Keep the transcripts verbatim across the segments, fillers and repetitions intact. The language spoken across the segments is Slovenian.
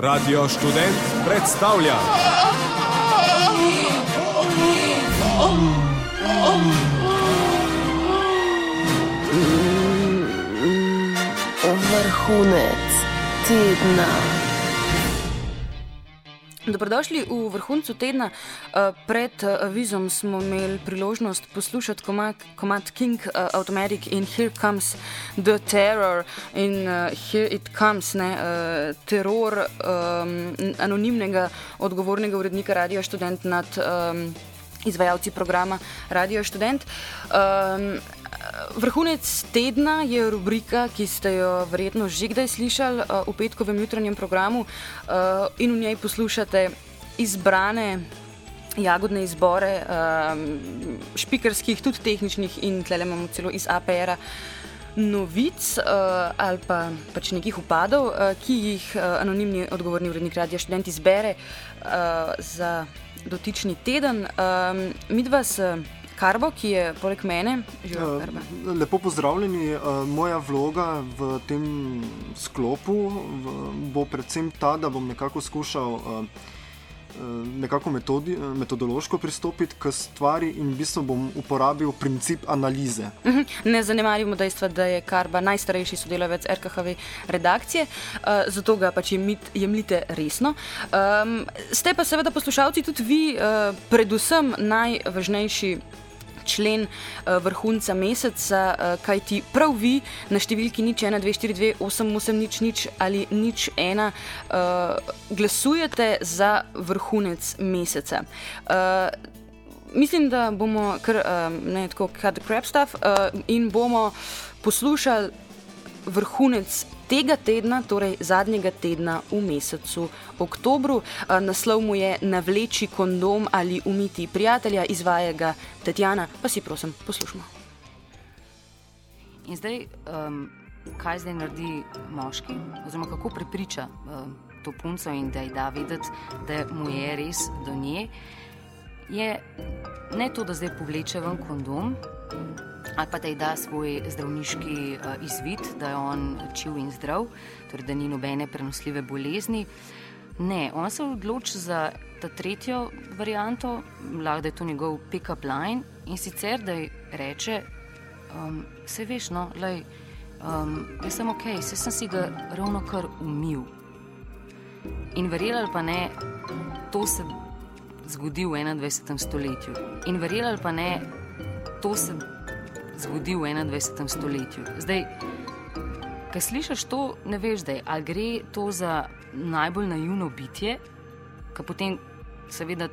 Radio Študent predstavlja. Vrhunec tedna. Dobrodošli v vrhuncu tedna. Pred avizom smo imeli priložnost poslušati komad, komad King Automatic in Here Comes the Terror in uh, Here It Comes, ne, uh, teror um, anonimnega odgovornega urednika Radio Študent nad um, izvajalci programa Radio Študent. Um, Vrhunec tedna je rubrika, ki ste jo verjetno že kdaj slišali uh, v petkovem jutranjem programu uh, in v njej poslušate izbrane jagodne izbore um, špikarskih, tudi tehničnih in tlele imamo celo iz A P R-a novic uh, ali pa pač nekih upadov, uh, ki jih uh, anonimni odgovorni urednik Radio Študent izbere uh, za dotični teden. Um, midva s Karbo, ki je poleg mene. Živa, Karba. Lepo pozdravljeni. Moja vloga v tem sklopu bo predvsem ta, da bom nekako skušal nekako metodi, metodološko pristopiti k stvari in v bistvu bom uporabil princip analize. Ne zanemarimo dejstva, da je Karba najstarejši sodelavec R K H V redakcije, zato ga pač jemljite resno. Ste pa seveda poslušalci tudi vi predvsem najvažnejši člen uh, vrhunca meseca, uh, kajti prav vi na številki nič ena dve štiri dve osem osem nič nič ali nič ena uh, glasujete za vrhunec meseca. Uh, mislim, da bomo kar uh, ne tako cut the crap stuff uh, in bomo poslušali vrhunec tega tedna, torej zadnjega tedna v mesecu oktobru. Naslov mu je Navleči kondom ali umiti prijatelja, izvaja ga Tatjana, pa si prosim poslušamo. In zdaj, um, kaj zdaj naredi moški, oziroma kako prepriča um, to punco in da ji da vedeti, da mu je res do nje, je ne to, da zdaj povleče ven kondom, ali pa da ji da svoj zdravniški uh, izvid, da je on čiv in zdrav, torej da ni nobene prenosljive bolezni. Ne, on se odloči za ta tretjo varianto, lahko da je to njegov pick-up line, in sicer da ji reče, um, se veš, no, lej, um, jaz sem okej, okay, se sem si ga ravno kar umil. In verjeli ali pa ne, to se zgodi v enaindvajsetem stoletju. In verjeli ali pa ne, to se zgodi v enaindvajsetem stoletju. Zdaj, ko slišiš to, ne veš, da je, ali gre to za najbolj naivno bitje, ko potem seveda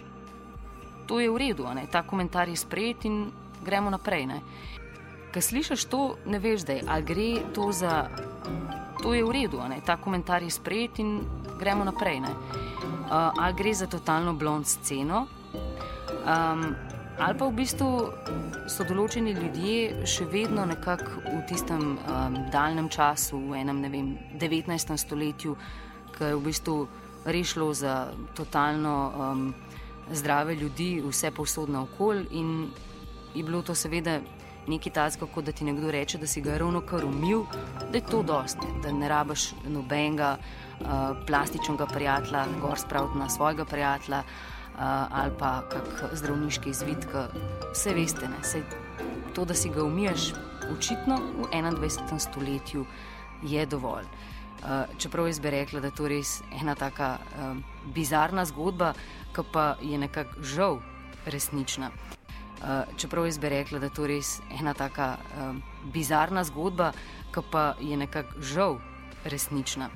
to je v redu, ne? Ta komentar je sprejet in gremo naprej. Ne? Ko slišiš to, ne veš, da je, ali gre to za to je v redu, ne? Ta komentar je sprejet in gremo naprej. Ne? Uh, ali gre za totalno blond sceno, um, ali pa v bistvu so določeni ljudje še vedno nekako v tistem um, daljnem času, v enem, ne vem, devetnajstem stoletju, ko je v bistvu rešlo za totalno um, zdrave ljudi, vse povsod naokoli, in je bilo to seveda nekaj takega, kot da ti nekdo reče, da si ga ravno kar umil, da je to dosti, da ne rabiš nobenega uh, plastičnega prijatelja, gor spraviti na svojega prijatelja, Uh, ali pa kak zdravniški izvid, ki vse veste, ne, sej to, da si ga umiješ, očitno v enaindvajsetem stoletju je dovolj. Uh, čeprav jaz bi rekla, da je to res ena taka uh, bizarna zgodba, ki pa je nekako žal resnična. Uh, čeprav jaz bi rekla, da je to res ena taka uh, bizarna zgodba, ki pa je nekako žal resnična.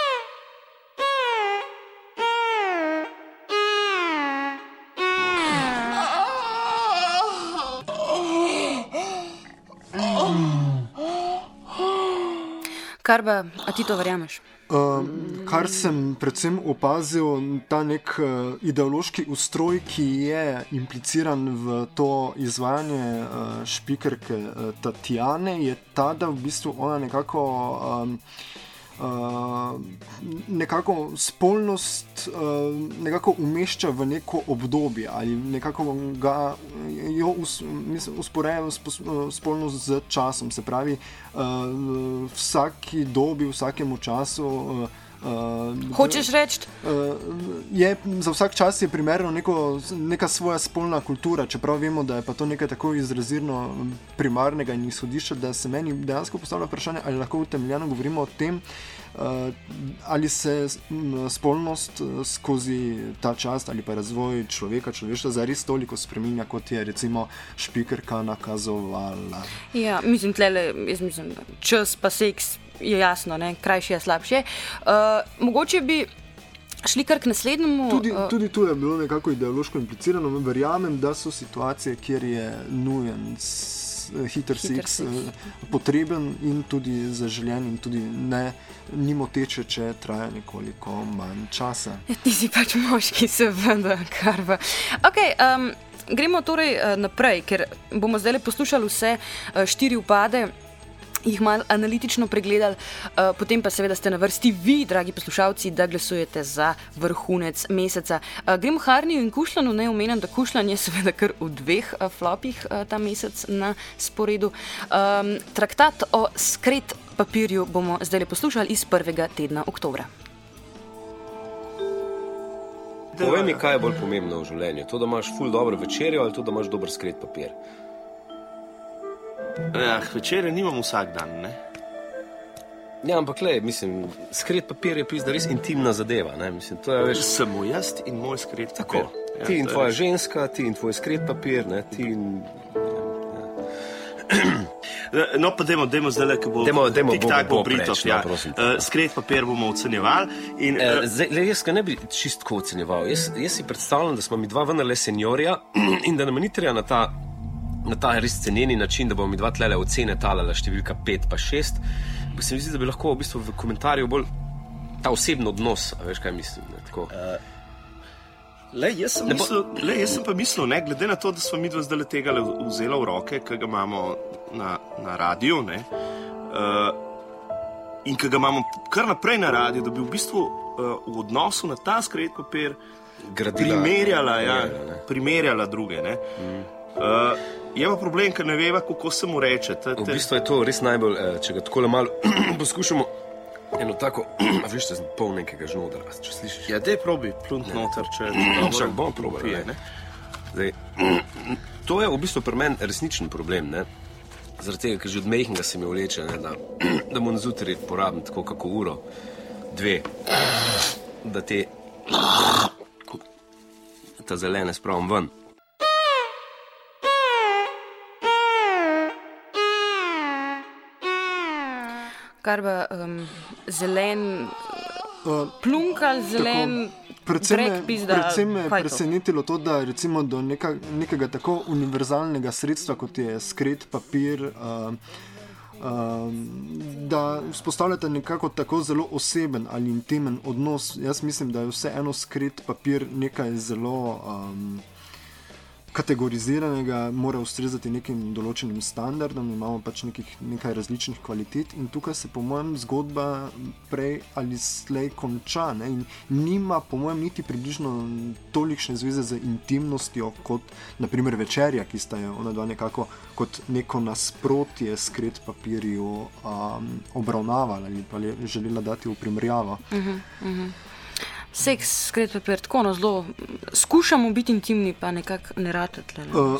Karba, a ti to verjameš? Uh, kar sem predvsem opazil, ta nek uh, ideološki ustroj, ki je impliciran v to izvajanje uh, špikerke uh, Tatjane, je ta, da v bistvu ona nekako um, uh, nekako spolnost uh, nekako umešča v neko obdobje ali nekako ga jo us, mislim, usporeja spolnost z časom, se pravi uh, vsaki dobi, vsakemu času uh, Uh, Hočeš reči? Uh, je, za vsak čas je primerno neko, neka svoja spolna kultura, čeprav vemo, da je pa to nekaj tako izrazirno primarnega in izhodišča, da se meni dejansko postavlja vprašanje, ali lahko utemeljeno govorimo o tem, uh, ali se spolnost skozi ta čas ali pa razvoj človeka, človeštva zares toliko spreminja, kot je recimo špikerka nakazovala. Ja, mislim, tlele, jaz mislim, čas pa seks je jasno, ne? Krajši je slabše. Uh, mogoče bi šli kar k naslednjemu. Tudi, uh, tudi tu je bilo nekako ideološko implicirano. Verjamem, da so situacije, kjer je nujen s, hiter, hiter seks, seks potreben in tudi zaželjen in tudi ne ni moteče, če traja nekoliko manj časa. Ja, ti si pač moški, seveda, karva. Okay, um, gremo torej uh, naprej, ker bomo zdaj poslušali vse uh, štiri upade, jih malo analitično pregledali, uh, potem pa seveda ste na vrsti vi, dragi poslušalci, da glasujete za vrhunec meseca. Uh, gremo Harniju in Kušljanu, ne omenjam, da Kušljan je seveda kar v dveh uh, flopih uh, ta mesec na sporedu. Um, traktat o skret papirju bomo zdaj poslušali iz prvega tedna oktobra. Povej mi, kaj je bolj pomembno v življenju? To, da imaš ful dobro večerjo ali to, da imaš dober skret papir? Ja, večerje nimam vsak dan, ne? Ja, ampak le, mislim, skret papir je pizda res intimna zadeva, ne? Mislim, to je, veš... Samo jaz in moj skret papir. Tako, ja, ti in tvoja veš. ženska, ti in tvoj skret papir, ne? Ti in... No, pa dajmo, dajmo zdaj, ko bo Dajmo, dajmo tik-tak bo- bo bo Britov, preč, no, ja. prosim. Uh, skret papir bomo ocenjevali in... Eh, Uh, zdaj, le, jaz ga ne bi čistko ocenjeval. Jaz, jaz si predstavljam, da smo mi dva vendarle seniorja in da nam ni treba na ta, na ta res cenjeni način, da bomo mi dva tlele ocene talala številka pet pa šest. Pa se mi zdi, da bi lahko v bistvu v komentarju bolj ta osebno odnos, a veš, kaj mislim, ne, tako. Le, jaz sem, Ne bo- mislil, le, jaz sem pa mislil, ne, glede na to, da smo mi dva zdaj tega vzela v roke, ki ga imamo na, na radiju, ne, uh, in ki ga imamo kar naprej na radiju, da bi v bistvu uh, v odnosu na ta skret papir Gradila- primerjala, ja, primerjala, ne. primerjala druge. Ne. Mm. Uh, je pa problem, ker ne veva, kako se mu reče. Te, V te, bistvu je to res najbolj, eh, če ga takole malo poskušamo eno tako, a veš, da sem pol nekega žnodra, če slišiš. ja, dej probi plunt noter, če... Čak, bom probal, pije, ne. Zdaj, to je v bistvu pri meni resničen problem, ne? Zaradi tega, ker že od mejhnega se mi vleče, ne, da, da moram zjutraj porabim tako kako uro, dve, da te ta zelene spravim ven. Kar pa um, zelen Uh, plunk ali zelen Predvsem brek me, pizda. predvsem me je kaj je to? presenetilo to, da recimo do neka, nekega tako univerzalnega sredstva, kot je skret papir, uh, uh, da vzpostavljate nekako tako zelo oseben ali intimen odnos. Jaz mislim, da je vseeno skret papir nekaj zelo um, kategoriziranega, mora ustrezati nekim določenim standardom, imamo pač nekih, nekaj različnih kvalitet in tukaj se po mojem zgodba prej ali slej konča, ne? In nima po mojem niti približno tolikšne zveze z intimnostjo kot naprimer večerja, ki sta jo ona dva nekako kot neko nasprotje skret papirju um, obravnavala ali pa je želela dati v primerjavo. Seks, skret papir, tako no zelo. Skušamo biti intimni, pa nekako ne rata tle. Uh,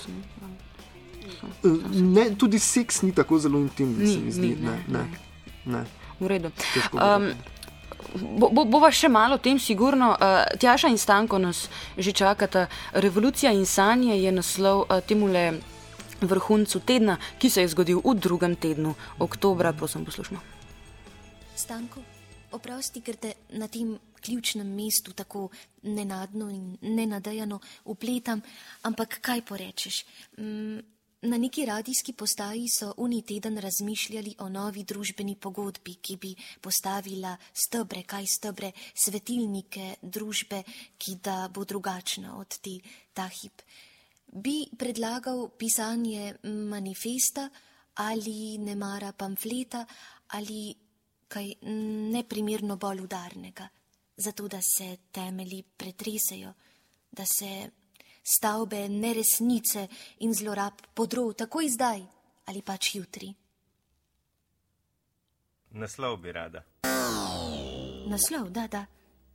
Ne, tudi seks ni tako zelo intimen, Ni, se mi zdi. ni, Ne, ne, ne, ne. V redu. Težko Um, govoriti. bo, bo, bova še malo o tem sigurno. Uh, Tjaša in Stanko nas že čakata. Revolucija in sanje je naslov uh, temule vrhuncu tedna, ki se je zgodil v drugem tednu oktobra. Prosim, poslušno. Stanko, oprosti, ker te na tem ključnem mestu tako nenadno in nenadejano upletam, ampak kaj porečeš? Mm, na neki radijski postaji so uni teden razmišljali o novi družbeni pogodbi, ki bi postavila stebre, kaj stebre, svetilnike družbe, ki da bo drugačna od te ta hip. Bi predlagal pisanje manifesta ali nemara pamfleta ali kaj neprimerno bolj udarnega, zato da se temelji pretresejo, da se stavbe neresnice in zlorab podro takoj zdaj ali pač jutri. Naslov bi rada. Naslov, da, da.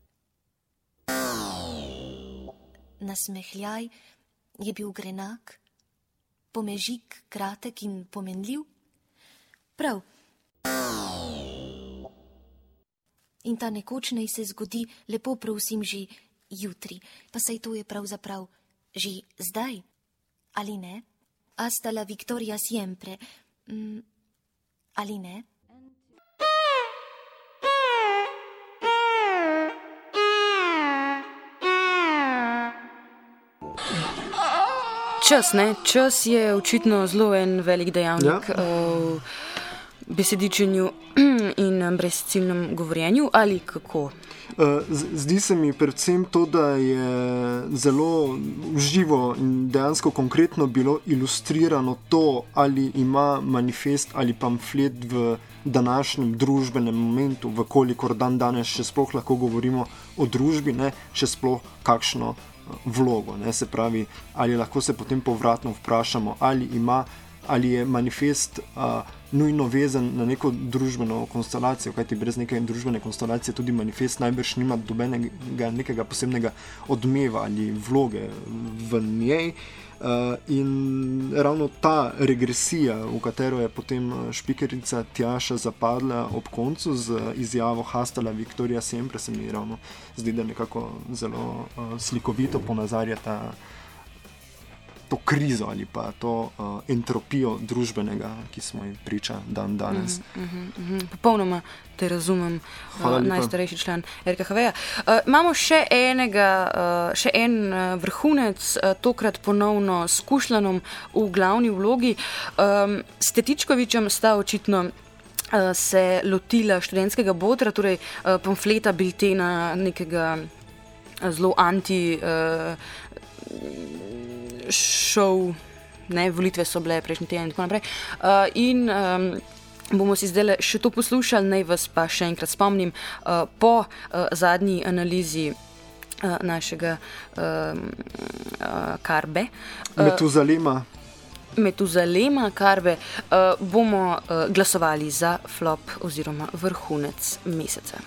Nasmehljaj je bil grenak, pomežik kratek in pomenljiv. Prav. In ta nekoč naj se zgodi, lepo prosim, že jutri. Pa saj to je pravzaprav že zdaj, ali ne? Hasta la victoria siempre. Mm, ali ne? Čas, ne? Čas je očitno zelo en velik dejavnik Ja. v besedičenju in brezciljnem govorjenju, ali kako? Z- Zdi se mi predvsem to, da je zelo živo in dejansko konkretno bilo ilustrirano to, ali ima manifest ali pamflet v današnjem družbenem momentu, vkolikor dan danes še sploh lahko govorimo o družbi, ne, še sploh kakšno vlogo. Ne, se pravi, ali lahko se potem povratno vprašamo, ali ima, ali je manifest uh, nujno vezan na neko družbeno konstelacijo, kajti brez neke družbene konstelacije tudi manifest najbrž nima dobenega nekega posebnega odmeva ali vloge v njej. Uh, in ravno ta regresija, v katero je potem špikerica Tjaša zapadla ob koncu z izjavo Hasta la victoria siempre, se mi ravno zdi, da nekako zelo uh, slikovito ponazarja ta to krizo ali pa to uh, entropijo družbenega, ki smo ji priča dan danes. Uh, uh, uh, popolnoma te razumem, uh, najstarejši član R K H V-ja. Uh, imamo še enega, uh, še en uh, vrhunec, uh, tokrat ponovno s Kušlanom v glavni vlogi. Um, s Tetičkovičem sta očitno uh, se lotila študentskega botra, torej uh, pamfleta, biltena, nekega uh, zelo anti uh, šov, ne, volitve so bile prejšnji teden in tako naprej. Uh, in um, bomo si zdaj še to poslušali, naj vas pa še enkrat spomnim, uh, po uh, zadnji analizi uh, našega uh, uh, Karbe. Uh, Metuzalema. Metuzalema Karbe, uh, bomo uh, glasovali za flop oziroma vrhunec meseca.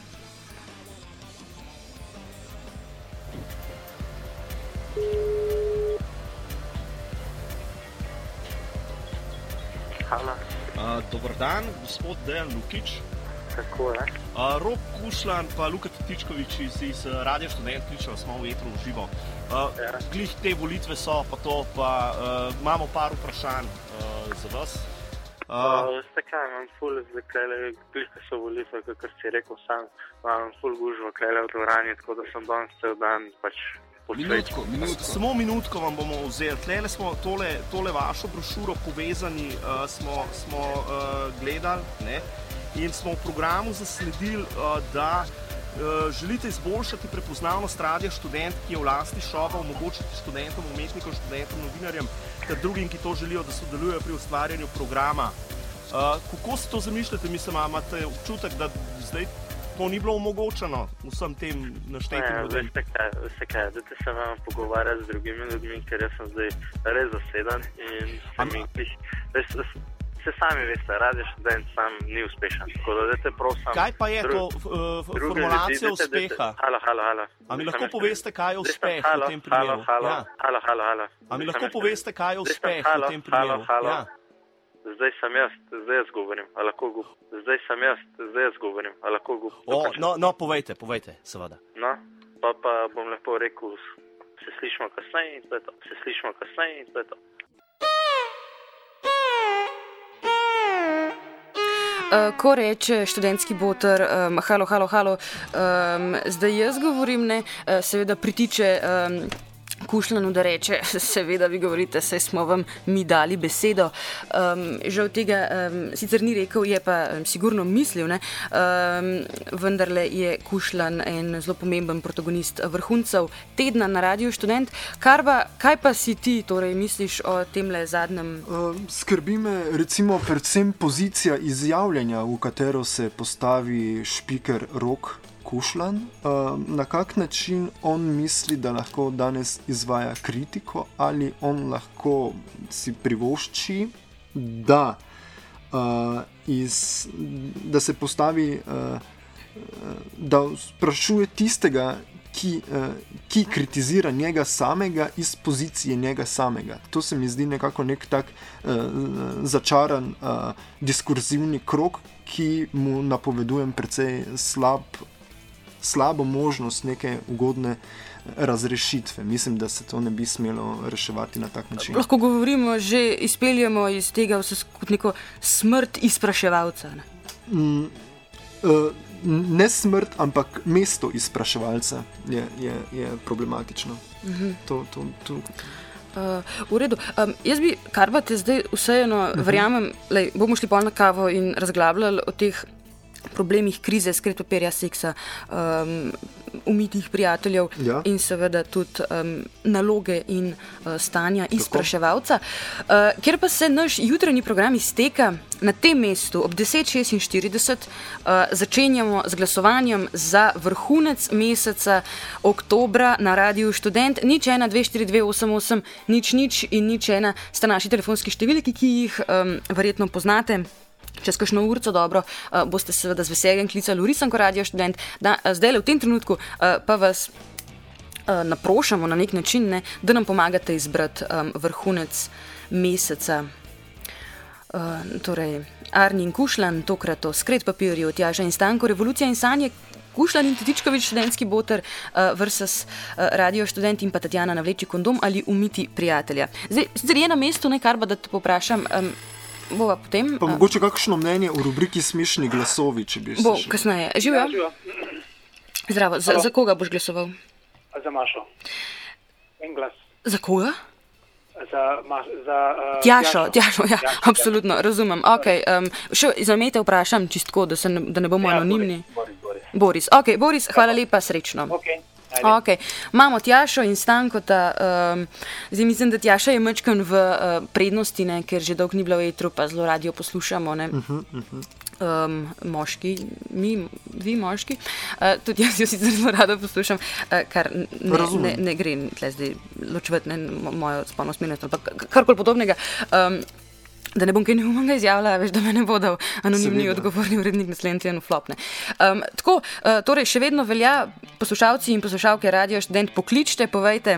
Uh, dober dan, gospod Dejan Lukič. Tako je. Uh, Rok Kušlan pa Luka Tetičkovič iz, iz Radio Študent kličejo, smo v etru v živo. Uh, Ja. Glih te volitve so, pa to, pa uh, imamo par vprašanj uh, za vas. Uh, Uh, veste kaj, imam ful, zdaj glih, ko so volitve, kakor si rekel sam, imam ful gužvo klele v dvorani, tako da sem danes cel dan pač Minutko, minutko. Samo minutko vam bomo vzeli. Tlele smo tole, tole vašo brošuro povezani, uh, smo, smo uh, gledali, ne? In smo v programu zasledili, uh, da uh, želite izboljšati prepoznavnost Radia Študent, ki je v lasti šova, omogočiti študentom, umetnikom, študentom, novinarjem ter drugim, ki to želijo, da sodelujejo pri ustvarjanju programa. Uh, kako si to zamišljate? Mislim, imate občutek, da zdaj to ni bilo omogočeno vsem tem naštetim Ne, ljudem? veste kaj, veste kaj, dajte se vam pogovarjati z drugimi ljudmi, ker jaz sem zdaj res zaseden in se mi glih, veste, se sami veste, Radio Študent sam ni uspešen, tako da dajte prosim. Kaj pa je to uh, formulacija uspeha? Halo, halo, halo. A mi lahko poveste, kaj je uspeh halo, v tem primeru? Halo, halo, Ja. halo, halo, halo. A mi Zdaj lahko sem jaz- poveste, kaj je zdaj sem- uspeh halo, v tem primeru? Halo, halo. Ja. Zdaj sem jaz, zdaj jaz govorim, a lahko go... Zdaj sem jaz, zdaj jaz govorim, a lahko go... O, no, no, povejte, povejte, seveda. No, pa pa bom lepo rekel, se slišimo kasneje in to je to. Se slišimo kasneje in to je to. Uh, ko reče študentski boter, um, halo, halo, halo, um, zdaj jaz govorim, ne, uh, seveda pritiče um, Kušlanu, da reče, seveda vi govorite, saj smo vam mi dali besedo. Um, žal tega um, sicer ni rekel, je pa um, sigurno mislil, ne, um, vendarle je Kušlan en zelo pomemben protagonist vrhuncev tedna na Radiu Študent. Karba, kaj pa si ti torej misliš o temle zadnjem? Uh, skrbi me recimo predvsem pozicija izjavljanja, v katero se postavi špiker Rok Kušlan. Uh, na kak način on misli, da lahko danes izvaja kritiko, ali on lahko si privošči, da, uh, iz, da se postavi uh, da sprašuje tistega, ki, ki kritizira njega samega iz pozicije njega samega. To se mi zdi nekako nek tak začaran diskurzivni krog, ki mu napovedujem precej slab, slabo možnost neke ugodne razrešitve. Mislim, da se to ne bi smelo reševati na tak način. Lahko govorimo, že izpeljemo iz tega vse kot neko smrt izpraševalca. Ne? Mm, uh, ne smrt, ampak mesto izpraševalca je, je, je problematično. Uh-huh. To, to, to. Uh, v redu. Um, jaz bi, kar pa te zdaj vseeno, uh-huh. verjamem, lej, bomo šli pol na kavo in razglabljali o teh problemih krize, skret papirja, seksa, um, umitih prijateljev ja. in seveda tudi um, naloge in uh, stanja izpraševalca. Uh, ker pa se naš jutranji program izteka na tem mestu ob deset šestinštirideset, uh, začenjamo z glasovanjem za vrhunec meseca oktobra na Radiu Študent. Nič ena, dve, štiri, dve, osem, osem, nič, nič in nič ena sta naši telefonski številki, ki jih um, verjetno poznate. Čez kakšno urco dobro, uh, boste seveda z veseljem klicali v Risanko Radio Študent. Da, uh, zdaj v tem trenutku uh, pa vas uh, naprošamo na nek način, ne, da nam pomagate izbrati um, vrhunec meseca. Uh, torej, Arni in Kušlan, tokrat o skret papirju, Tjaša in Stanko, Revolucija in sanje, Kušlan in Tetičkovič, študentski boter uh, versus uh, Radio Študent in pa Tatjana Navleči kondom ali umiti prijatelja. Zdaj, zdaj je na mestu nekaj, da te poprašam, um, bova potem... Pa mogoče kakšno mnenje v rubriki Smešni glasovi, če bi se... Bo, kasneje. Živijo? Ja, zdravo. Za, za koga boš glasoval? Za Mašo. En glas. Za koga? Za... Ma, za uh, Tjašo, Tjašo, ja, Tjašo, absolutno, Tjašo. Razumem. Ok, um, še za mete vprašam čistko, da, se ne, da ne bomo ja, anonimni. Boris, Boris. Boris. Ok, Boris, hvala lepa, srečno. Ok. Okay. Imamo Tjašo in Stankota. Um, zdaj mislim, da Tjaša je mečkan v uh, prednosti, ne, ker že dolgo ni bila v etru, pa zelo radio poslušamo. Ne. Uh-huh, uh-huh. Um, moški, mi, vi moški. Uh, tudi jaz jo sicer zelo rada poslušam, uh, kar ne, ne, ne gre tle zdaj ločevati mojo spolno usmerjenost ali pa karkoli podobnega. Um, Da ne bom kaj neumnega izjavila, veš, da me ne bodo anonimni Seveda. Odgovorni urednik naslednji teden flopne. Um, tako, uh, torej še vedno velja, poslušalci in poslušalke Radio Študent, pokličte, povejte,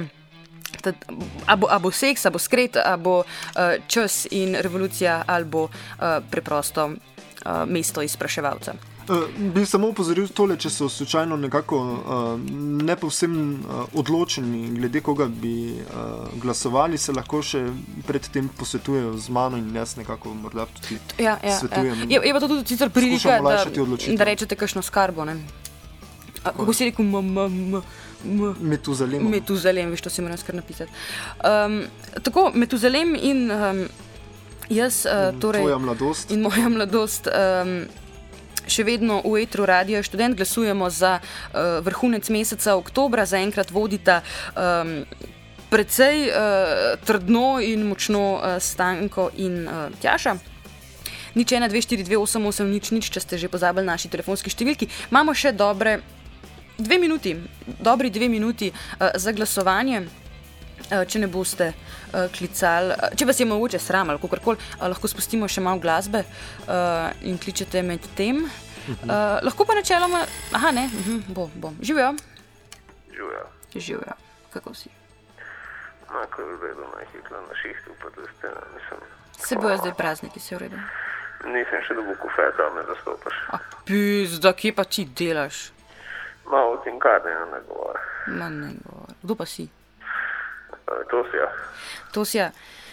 a bo, a bo seks, a bo skret, a bo uh, čas in revolucija, ali bo uh, preprosto uh, mesto izpraševalca. Uh, bi samo upozoril tole, če so slučajno nekako uh, ne povsem uh, odločeni glede koga bi uh, glasovali, se lahko še predtem posvetujejo z mano in jaz nekako morda tudi ja, ja, svetujem. Ja. Je, je pa to tudi sicer prilika, da, da rečete kakšno skarbo, ne? A, kako si rekel, m, m, m, m, Metuzalem. Metuzalem, veš, to si moram skar napisati. Um, tako, Metuzalem in um, jaz, uh, torej... Tvoja mladost. In moja mladost... Um, Še vedno v etru Radio Študent glasujemo za uh, vrhunec meseca oktobra, zaenkrat vodita um, precej uh, trdno in močno uh, Stanko in uh, Tjaša. Nič ena, dve, štiri, dve, osem, osem, nič, nič, če ste že pozabili naši telefonski številki. Imamo še dobre dve minuti, dobri dve minuti uh, za glasovanje. Če ne boste uh, klicali, če vas je mogoče sram ali kakorkoli, uh, lahko spustimo še malo glasbe uh, in kličete med tem. Uh, lahko pa načeloma, aha ne, uh-huh, bo, bo. Živijo? Živijo. Živijo. Kako si? Mako je v redu, najhitla na šihtu, pa da ste, mislim... Se bojo zdaj prazniki, se v redu? Nisem še dobil kofeta, me zastopaš. A pizda, kje pa ti delaš? Malo v tinkarni, ne govor. Ma ne govor. Kdo pa si? Tosja. Tosja,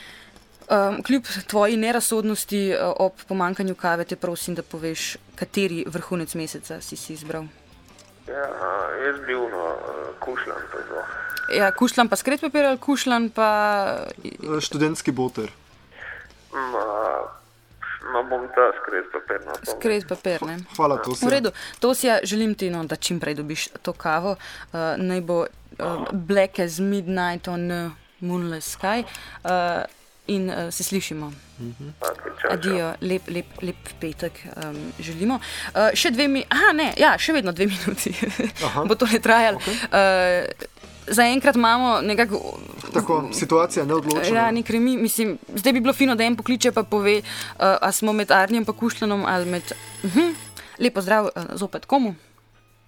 um, kljub tvoji nerazsodnosti uh, ob pomankanju kave te prosim, da poveš, kateri vrhunec meseca si si izbral. Ja, jaz bil no, Kušlan pa zelo. Ja, Kušlan pa skret papir ali Kušlan pa... Študentski boter. Ma, ma bom ta skret papir na to. Skret papir, ne? Hvala, Tosja. V redu, Tosja, želim ti, no, da čim prej dobiš to kavo. Uh, naj bo uh, black as midnight on uh, moonless sky. Uh, in uh, se slišimo. Mm-hmm. Okay, Adijo, lep, lep, lep petek um, želimo. Uh, še dve mi... Aha, ne, ja, še vedno dve minuti. Bo to ne trajalo. Okay. Uh, Zaenkrat imamo nekako... Tako, situacija neodločena. Ja, nekaj mi, mislim, zdaj bi bilo fino, da en pokliče pa pove, uh, a smo med Arnijem pa Kušlanom ali med... Uh-huh. Lepo zdrav, uh, zopet komu?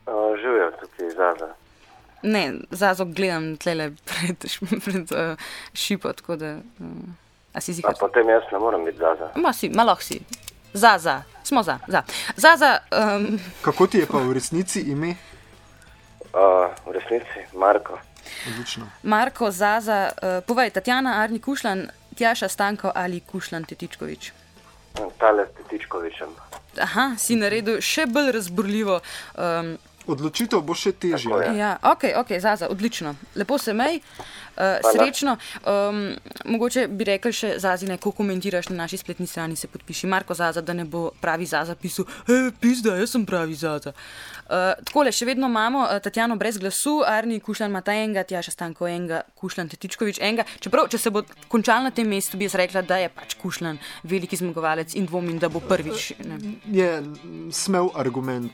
živijo tudi Zaza. Ne, Zazo gledam tlele pred, pred uh, šipo, tako da... Uh, a si zihar? A potem jaz ne moram biti Zaza. Ma si, malo si. Zaza, smo za. za. Zaza... Um, Kako ti je pa v resnici ime? Uh, v resnici Marko. Odlično. Marko, Zaza, uh, povej, Tatjana, Arni Kušlan, Tjaša Stanko ali Kušlan Tetičkovič? Tale s Tetičkovičem. Aha, si naredil še bolj razburljivo. Um, Odločitev bo še težja. Ja, ok, ok, Zaza, odlično. Lepo se mej, uh, srečno. Um, mogoče bi rekel še Zazine, ko komentiraš na naši spletni strani, se podpiši Marko Zaza, da ne bo pravi Zaza pisal, hej, pizda, jaz sem pravi Zaza. Uh, takole, še vedno imamo uh, Tatjano brez glasu, Arni Kušlan Mata enga, Tjaša Stanko enga, Kušlan Tetičkovič enga. Čeprav, če se bo končal na tem mestu, bi jaz rekla, da je pač Kušlan veliki zmagovalec in dvomim, da bo prvič. Ne. Je smel argument.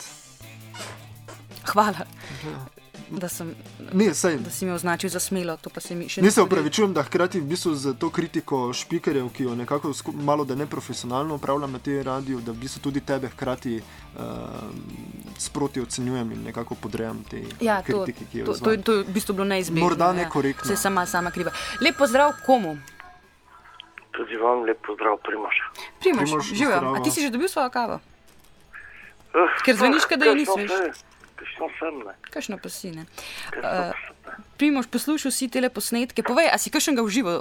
Hvala, da, sem, ne, saj, da si me označil za smelo. To pa se mi še ne se opravičujem, da hkrati v bistvu z to kritiko špikerjev, ki jo nekako sku, malo da neprofesionalno upravljam na tej radiju, da v bistvu tudi tebe hkrati uh, sproti ocenjujem in nekako podrejam te ja, kritike, ki jo izvajam. To, to, to je v bistvu bilo neizbežno. Morda nekorektno. Ja, se sama, sama kriva. Lep pozdrav komu? Tudi vam lep pozdrav, Primož. Primož, Primož živjo. A ti si že dobil svojo kavo? Uh, Ker zveniš, da je nisi veš. Kakšno sem, ne? Kakšno pa si, ne? Uh, Primož, poslušal si tele posnetke. Povej, a si kakšnega v živo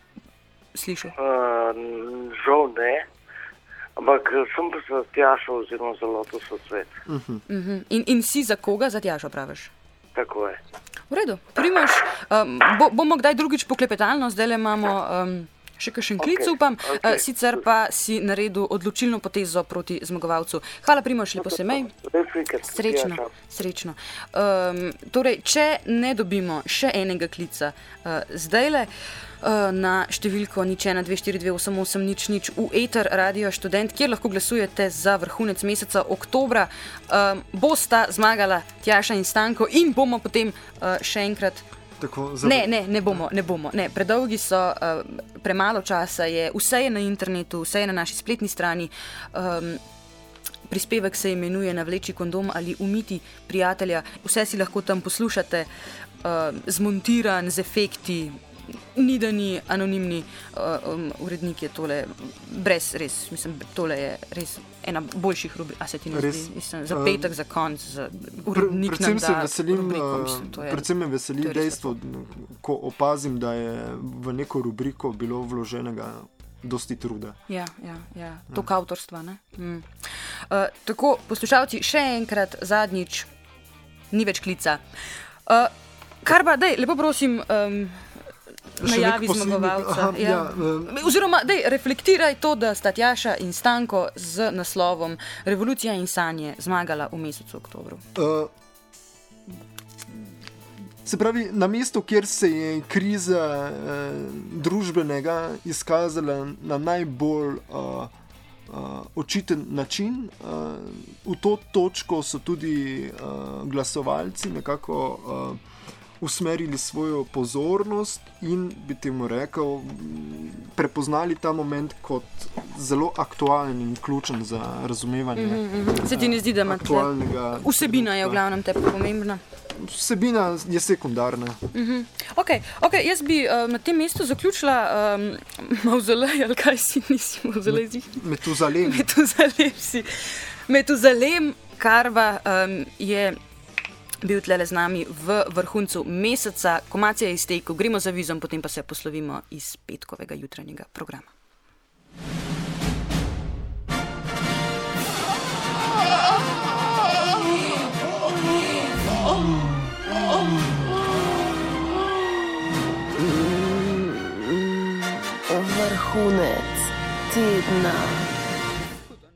slišal? Uh, žal ne, ampak sem pa za Tjašo oziroma za Lotusov cvet. Uh -huh. Uh -huh. in, in si za koga za Tjašo praviš? Tako je. V redu. Primož, um, bo, bomo kdaj drugič poklepetalno, zdaj le imamo... Um, Še kakšen klic, okay, upam, okay. Sicer pa si naredil odločilno potezo proti zmagovalcu. Hvala, Primož, lepo se mej. Srečno, srečno. Um, torej, če ne dobimo še enega klica uh, zdajle uh, na številko nič ena dve štiri dve osem osem nič nič v Eter Radio Študent, kjer lahko glasujete za vrhunec meseca oktobra, um, bosta zmagala Tjaša in Stanko in bomo potem uh, še enkrat... Tako, za... Ne, ne, ne bomo, ne bomo. Ne, predolgi so, uh, premalo časa je, vse je na internetu, vse je na naši spletni strani. Um, prispevek se imenuje Navleči kondom ali Umiti prijatelja. Vse si lahko tam poslušate, uh, zmontiran, z efekti, ni da ni anonimni uh, um, urednik je tole, brez res, mislim, tole je res ena boljših rubrik, a se ti ne zdi, mislim, za petek, uh, za konc, za urednik predvsem nam da veselim, rubriko, mislim, to je, predvsem me veseli dejstvo, ko opazim, da je v neko rubriko bilo vloženega dosti truda. Ja, ja, ja, tok ja. Avtorstva, ne? Mm. Uh, tako, poslušalci, še enkrat, zadnjič, ni več klica. Uh, kar pa, dej, lepo prosim, um, najavi zmagovalca. Aha, ja. Ja, uh, Oziroma, dej, reflektiraj to, da sta Tjaša in Stanko z naslovom Revolucija in sanje zmagala v mesecu oktobru. Uh, se pravi, na mestu, kjer se je kriza uh, družbenega izkazala na najbolj uh, uh, očiten način, uh, v to točko so tudi uh, glasovalci nekako uh, usmerili svojo pozornost in, bi temu rekel, prepoznali ta moment kot zelo aktualen in ključen za razumevanje mm -hmm. Se ti ne zdi, da ima aktualnega... Vsebina je v glavnem te pomembna. Vsebina je sekundarna. Mm-hmm. Okay, ok, jaz bi uh, na tem mestu zaključila um, mavzolej, ali kaj si nisi mavzolej zih? Metuzalem. Metuzalem si. Metuzalem Karva um, je bil tlele z nami v vrhuncu meseca. Komacija je iztekel, gremo za vizom, potem pa se poslovimo iz petkovega jutranjega programa. Vrhunec tedna.